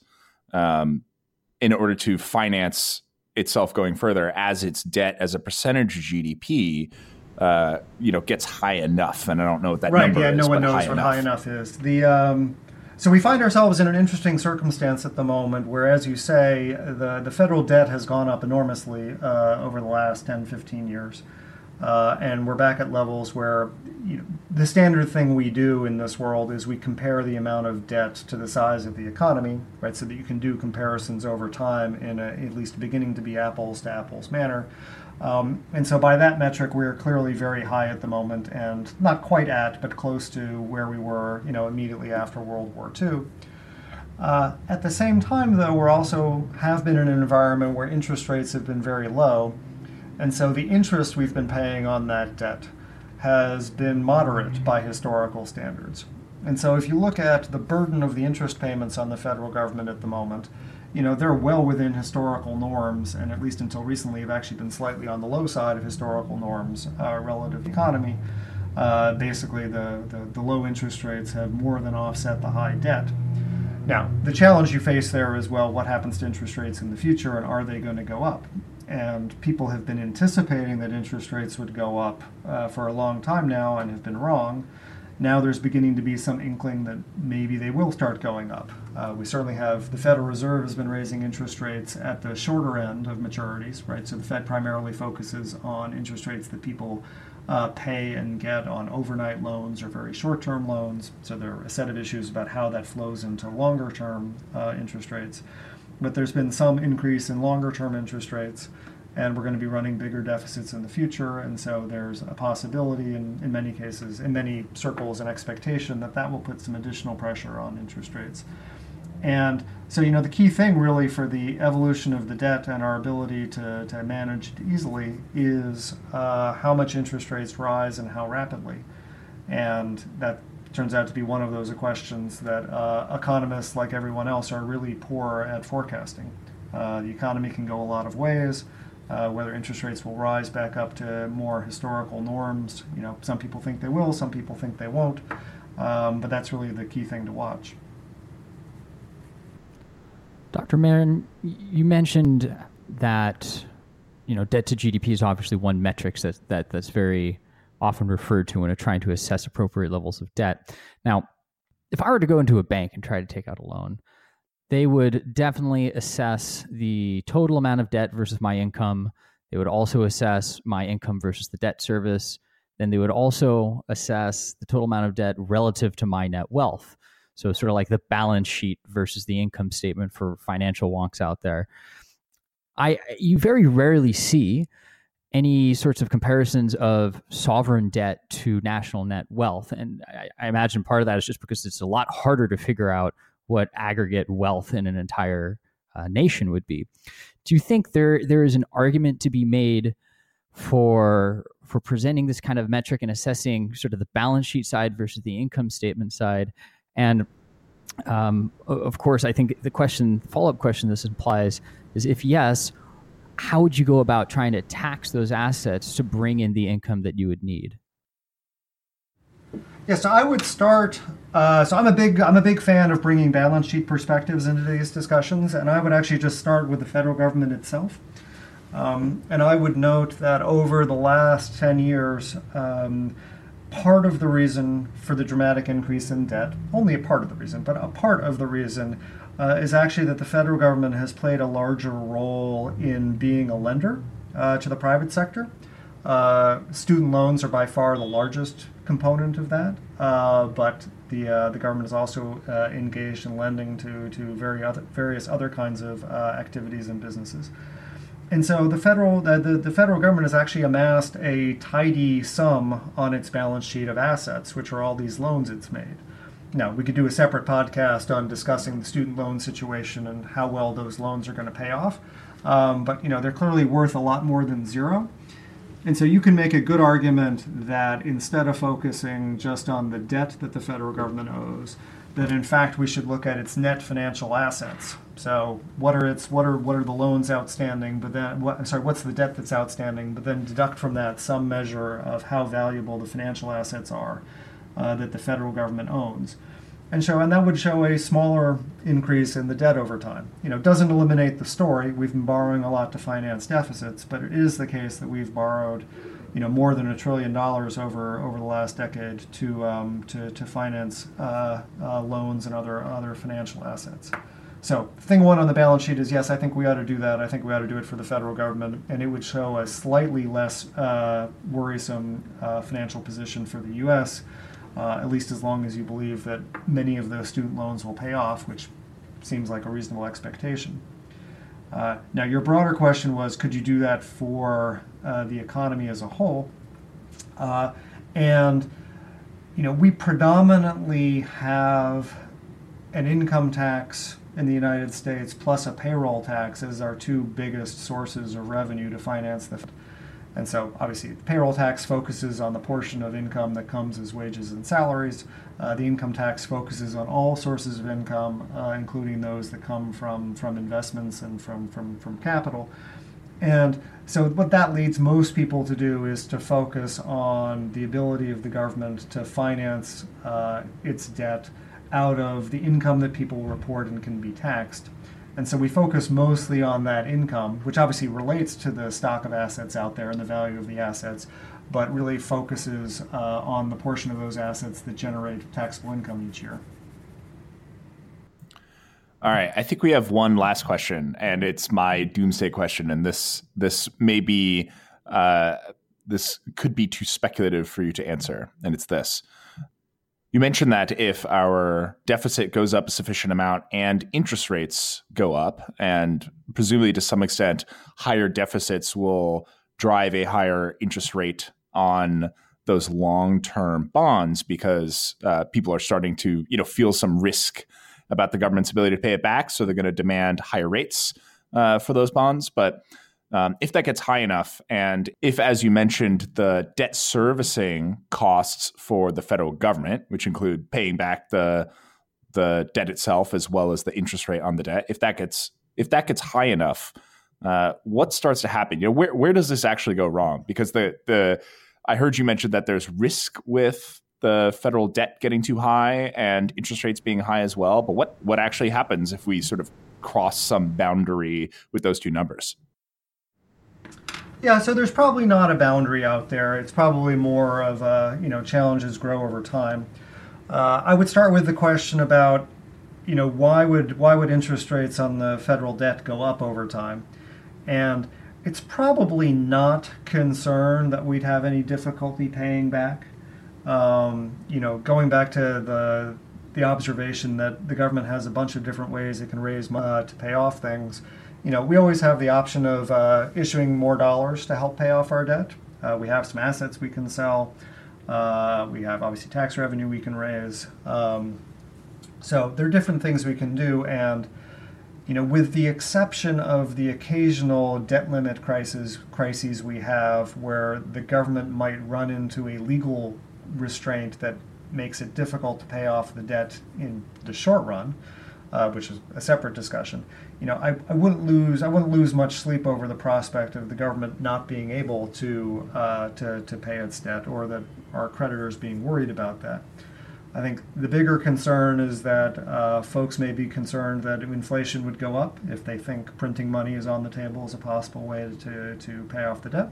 in order to finance itself going further as its debt as a percentage of GDP gets high enough? And I don't know what that number is. Right, no one knows what high enough is. So we find ourselves in an interesting circumstance at the moment where, as you say, the federal debt has gone up enormously over the last 10, 15 years. And we're back at levels where the standard thing we do in this world is we compare the amount of debt to the size of the economy, right? So that you can do comparisons over time in at least beginning to be apples to apples manner. And so by that metric, we're clearly very high at the moment, and not quite at, but close to where we were, immediately after World War II. At the same time, though, we also have been in an environment where interest rates have been very low. And so the interest we've been paying on that debt has been moderate by historical standards. And so if you look at the burden of the interest payments on the federal government at the moment, they're well within historical norms, and at least until recently have actually been slightly on the low side of historical norms relative to the economy. Basically, the low interest rates have more than offset the high debt. Now, the challenge you face there is, well, what happens to interest rates in the future, and are they going to go up? And people have been anticipating that interest rates would go up for a long time now and have been wrong. Now there's beginning to be some inkling that maybe they will start going up. We certainly have, the Federal Reserve has been raising interest rates at the shorter end of maturities, right? So the Fed primarily focuses on interest rates that people pay and get on overnight loans or very short-term loans. So there are a set of issues about how that flows into longer-term interest rates. But there's been some increase in longer-term interest rates, and we're going to be running bigger deficits in the future. And so there's a possibility in many cases, in many circles, an expectation that will put some additional pressure on interest rates. And so, the key thing really for the evolution of the debt and our ability to manage it easily is how much interest rates rise and how rapidly. And that turns out to be one of those questions that economists, like everyone else, are really poor at forecasting. The economy can go a lot of ways. Whether interest rates will rise back up to more historical norms, some people think they will, some people think they won't. But that's really the key thing to watch. Dr. Marin, you mentioned that debt to GDP is obviously one metric that's very often referred to when trying to assess appropriate levels of debt. Now, if I were to go into a bank and try to take out a loan, they would definitely assess the total amount of debt versus my income. They would also assess my income versus the debt service. Then they would also assess the total amount of debt relative to my net wealth. So sort of like the balance sheet versus the income statement for financial wonks out there. You very rarely see any sorts of comparisons of sovereign debt to national net wealth. And I imagine part of that is just because it's a lot harder to figure out what aggregate wealth in an entire nation would be. Do you think there is an argument to be made for presenting this kind of metric and assessing sort of the balance sheet side versus the income statement side? And of course, I think the follow-up question this implies is, if yes, how would you go about trying to tax those assets to bring in the income that you would need? Yeah, so I would start. So I'm a big fan of bringing balance sheet perspectives into these discussions, and I would actually just start with the federal government itself. And I would note that over the last 10 years, part of the reason for the dramatic increase in debt, only a part of the reason, but a part of the reason is actually that the federal government has played a larger role in being a lender to the private sector. Student loans are by far the largest component of that, but the government is also engaged in lending to various other kinds of activities and businesses. And so the federal government has actually amassed a tidy sum on its balance sheet of assets, which are all these loans it's made. Now, we could do a separate podcast on discussing the student loan situation and how well those loans are going to pay off. But they're clearly worth a lot more than zero. And so you can make a good argument that instead of focusing just on the debt that the federal government owes, that in fact we should look at its net financial assets. So what are the loans outstanding? But then what's the debt that's outstanding? But then deduct from that some measure of how valuable the financial assets are that the federal government owns. And that would show a smaller increase in the debt over time. It doesn't eliminate the story. We've been borrowing a lot to finance deficits, but it is the case that we've borrowed, more than $1 trillion over the last decade to finance loans and other financial assets. So thing one on the balance sheet is, yes, I think we ought to do that. I think we ought to do it for the federal government, and it would show a slightly less worrisome financial position for the U.S., at least as long as you believe that many of those student loans will pay off, which seems like a reasonable expectation. Now, your broader question was, could you do that for the economy as a whole? We predominantly have an income tax in the United States plus a payroll tax as our two biggest sources of revenue to finance the. And so, obviously, the payroll tax focuses on the portion of income that comes as wages and salaries. The income tax focuses on all sources of income, including those that come from investments and from capital. And so what that leads most people to do is to focus on the ability of the government to finance its debt out of the income that people report and can be taxed. And so we focus mostly on that income, which obviously relates to the stock of assets out there and the value of the assets, but really focuses on the portion of those assets that generate taxable income each year. All right, I think we have one last question, and it's my doomsday question. And this may be this could be too speculative for you to answer, and it's this. You mentioned that if our deficit goes up a sufficient amount and interest rates go up, and presumably to some extent, higher deficits will drive a higher interest rate on those long-term bonds because people are starting to, feel some risk about the government's ability to pay it back. So they're going to demand higher rates for those bonds. But if that gets high enough, and if, as you mentioned, the debt servicing costs for the federal government, which include paying back the debt itself as well as the interest rate on the debt, if that gets high enough, what starts to happen? Where does this actually go wrong? Because I heard you mention that there's risk with the federal debt getting too high and interest rates being high as well. But what actually happens if we sort of cross some boundary with those two numbers? Yeah, so there's probably not a boundary out there. It's probably more of challenges grow over time. I would start with the question about, why would interest rates on the federal debt go up over time? And it's probably not concern that we'd have any difficulty paying back. Going back to the observation that the government has a bunch of different ways it can raise money to pay off things. We always have the option of issuing more dollars to help pay off our debt. We have some assets we can sell. We have obviously tax revenue we can raise. So there are different things we can do, and with the exception of the occasional debt limit crises we have where the government might run into a legal restraint that makes it difficult to pay off the debt in the short run, which is a separate discussion. I wouldn't lose much sleep over the prospect of the government not being able to pay its debt, or that our creditors being worried about that. I think the bigger concern is that folks may be concerned that inflation would go up if they think printing money is on the table as a possible way to pay off the debt.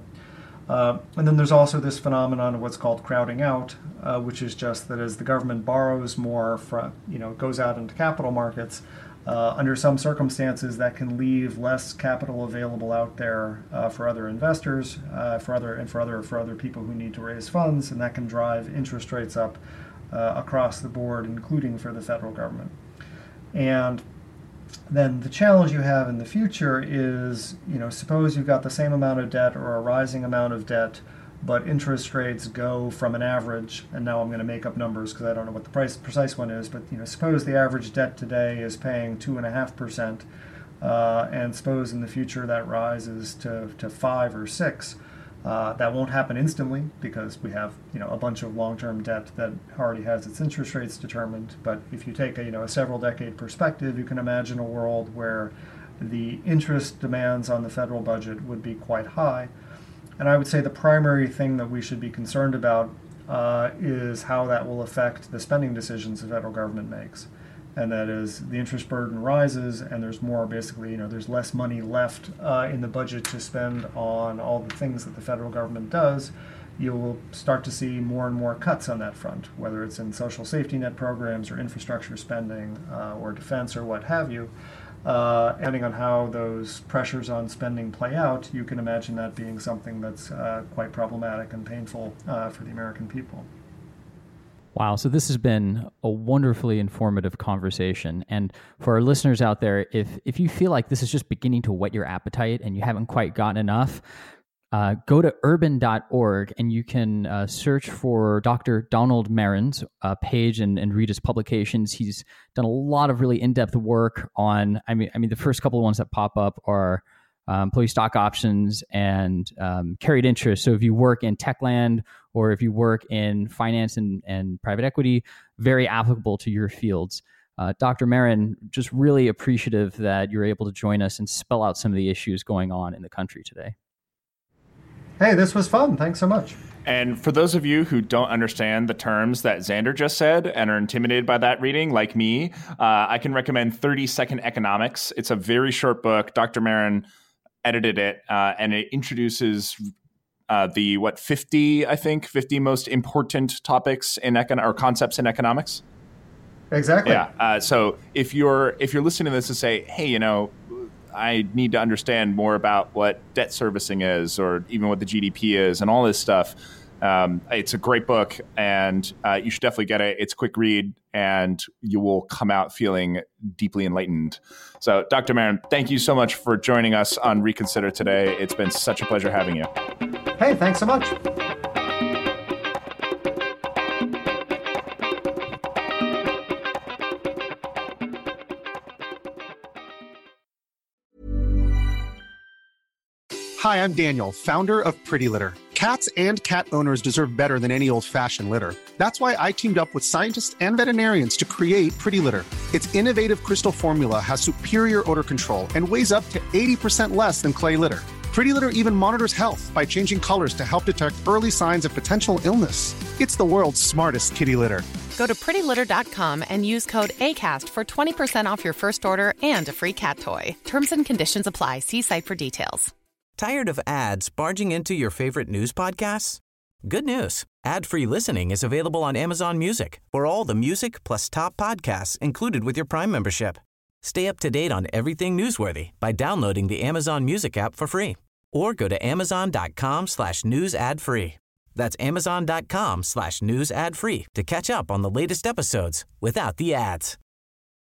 And then there's also this phenomenon of what's called crowding out, which is just that as the government borrows more, goes out into capital markets, under some circumstances that can leave less capital available out there for other investors, for other people who need to raise funds, and that can drive interest rates up across the board, including for the federal government. And then the challenge you have in the future is, suppose you've got the same amount of debt or a rising amount of debt, but interest rates go from an average, and now I'm going to make up numbers because I don't know what the precise one is, but suppose the average debt today is paying 2.5%, and suppose in the future that rises to 5 or 6. That won't happen instantly because we have a bunch of long-term debt that already has its interest rates determined. But if you take a several decade perspective, you can imagine a world where the interest demands on the federal budget would be quite high. And I would say the primary thing that we should be concerned about is how that will affect the spending decisions the federal government makes. And that is, the interest burden rises, and there's more, basically, there's less money left in the budget to spend on all the things that the federal government does. You will start to see more and more cuts on that front, whether it's in social safety net programs or infrastructure spending or defense or what have you. Depending on how those pressures on spending play out, you can imagine that being something that's quite problematic and painful for the American people. Wow. So this has been a wonderfully informative conversation. And for our listeners out there, if you feel like this is just beginning to whet your appetite and you haven't quite gotten enough, go to urban.org and you can search for Dr. Donald Marin's page and read his publications. He's done a lot of really in-depth work on, I mean, the first couple of ones that pop up are employee stock options and carried interest. So if you work in tech land or if you work in finance and private equity, very applicable to your fields. Dr. Marin, just really appreciative that you're able to join us and spell out some of the issues going on in the country today. Hey, this was fun. Thanks so much. And for those of you who don't understand the terms that Xander just said and are intimidated by that reading, like me, I can recommend 30-Second Economics. It's a very short book. Dr. Marin edited it, and it introduces the 50 most important topics in or concepts in economics. Exactly. Yeah. So if you're listening to this and say, hey, I need to understand more about what debt servicing is, or even what the GDP is, and all this stuff, it's a great book, and you should definitely get it. It's a quick read, and you will come out feeling deeply enlightened. So, Dr. Marin, thank you so much for joining us on Reconsider today. It's been such a pleasure having you. Hey, thanks so much. Hi, I'm Daniel, founder of Pretty Litter. Cats and cat owners deserve better than any old-fashioned litter. That's why I teamed up with scientists and veterinarians to create Pretty Litter. Its innovative crystal formula has superior odor control and weighs up to 80% less than clay litter. Pretty Litter even monitors health by changing colors to help detect early signs of potential illness. It's the world's smartest kitty litter. Go to prettylitter.com and use code ACAST for 20% off your first order and a free cat toy. Terms and conditions apply. See site for details. Tired of ads barging into your favorite news podcasts? Good news. Ad-free listening is available on Amazon Music for all the music plus top podcasts included with your Prime membership. Stay up to date on everything newsworthy by downloading the Amazon Music app for free or go to amazon.com/news ad free. That's amazon.com/news ad free to catch up on the latest episodes without the ads.